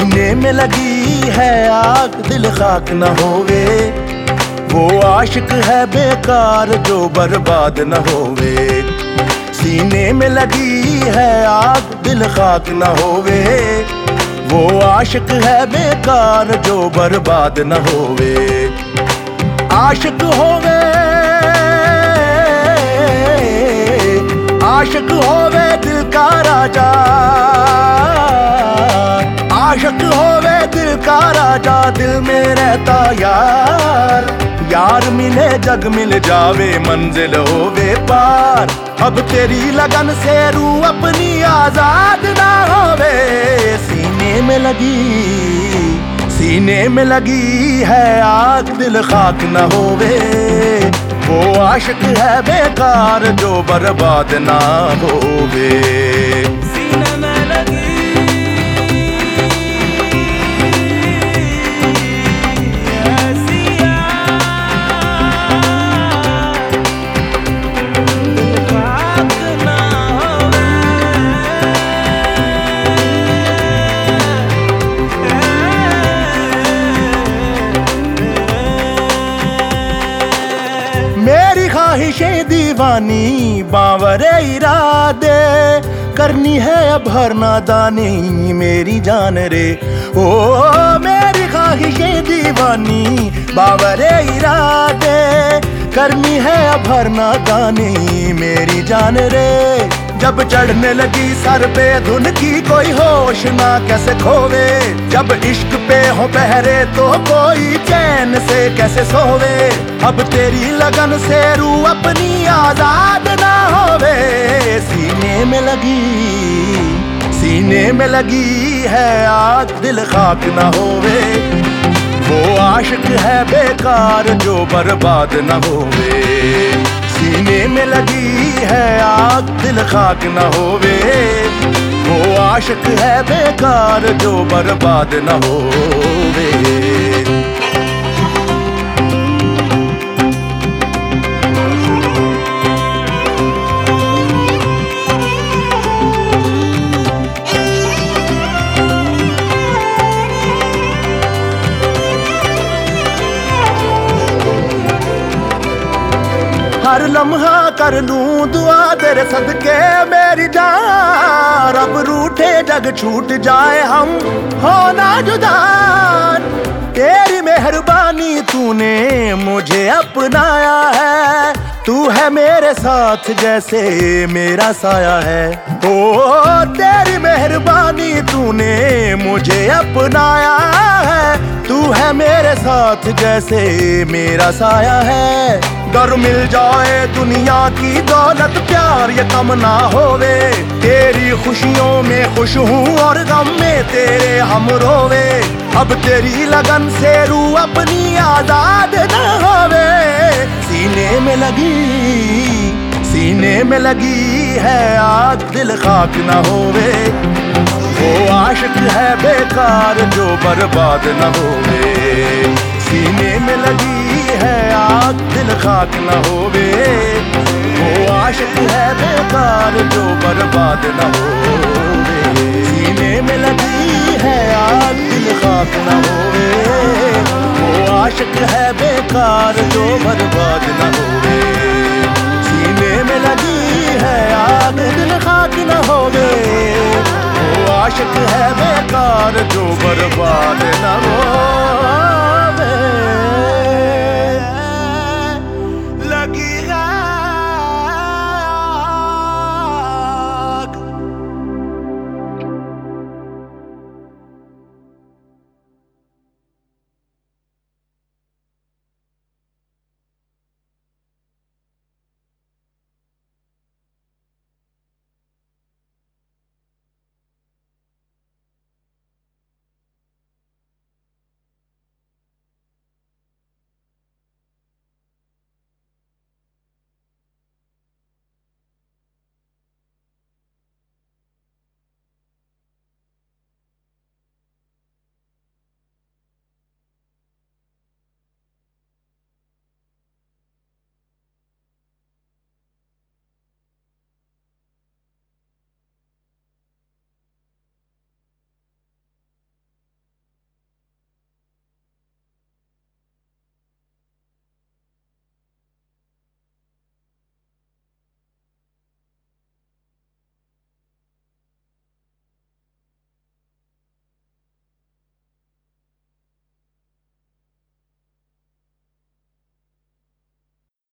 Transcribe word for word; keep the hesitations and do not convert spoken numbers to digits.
सीने में लगी है आग दिल खाक न होवे, वो आशिक है बेकार जो बर्बाद न होवे। सीने में लगी है आग दिल खाक न होवे, वो आशिक है बेकार जो बर्बाद न होवे। आशिक होवे आशिक होवे दिल का राजा, आशिक होवे दिल का राजा, दिल में रहता यार। यार मिले जग मिल जावे, मंजिल होवे पार। अब तेरी लगन से रूह अपनी आजाद ना होवे। सीने में लगी सीने में लगी है आग दिल खाक न होवे, वो आशिक है बेकार जो बर्बाद ना होवे। सीने में लगी मेरी ख्वाहिशें दीवानी बावरे इरादे, करनी है अब हर नादानी मेरी जान रे। ओ मेरी ख्वाहिशें दीवानी बावरे इरादे, करनी है अब हर नादानी मेरी जान रे। जब चढ़ने लगी सर पे धुन की कोई होश ना कैसे खोवे, जब इश्क पे हो पहरे तो कोई चैन से कैसे सोवे। अब तेरी लगन से रूह अपनी आजाद ना होवे। सीने में लगी सीने में लगी है आग दिल खाक ना होवे, वो आशिक है बेकार जो बर्बाद न होवे। सीने में लगी है आग दिल खाक न होवे, वो आशिक है बेकार जो बर्बाद न होवे। हर लम्हा कर लूं दुआ तेरे सदके मेरी जान। अब रूठे जग छूट जाए हम हो ना जुदा, तेरी मेहरबानी तूने मुझे अपनाया है। तू है मेरे साथ जैसे मेरा साया है। ओ तेरी मेहरबानी तूने मुझे अपनाया है। तू है मेरे साथ जैसे मेरा साया है। गर मिल जाए दुनिया की दौलत प्यार ये कम ना होवे, तेरी खुशियों में खुश हूँ और गम में तेरे हम रोवे। अब तेरी लगन से रूह अपनी आजाद न होवे। सीने में लगी सीने में लगी है आग दिल खाक न होवे, वो आशिक है बेकार जो बर्बाद न होवे। सीने में लगी है आग दिल खाक न होवे, वो आशिक है बेकार जो बर्बाद न होवे। सीने में लगी है आग दिल खाक न होवे, वो आशिक है बेकार जो बर्बाद न होवे। सीने में लगी है आग दिल खाक न होवे, वो आशिक है बेकार जो बर्बाद न होवे।